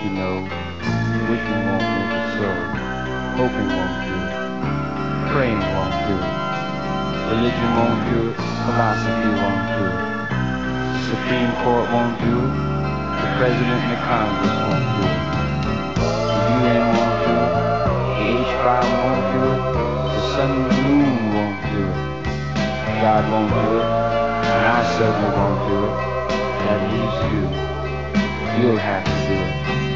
You know, wishing won't make it so. Hoping won't do it. Praying won't do it. Religion won't do it. Philosophy won't do it. Supreme Court won't do it. The President and the Congress won't do it. The UN won't do it. The H5 won't do it. The sun and the moon won't do it. God won't do it. And I certainly won't do it. That leaves you. You'll have to do it.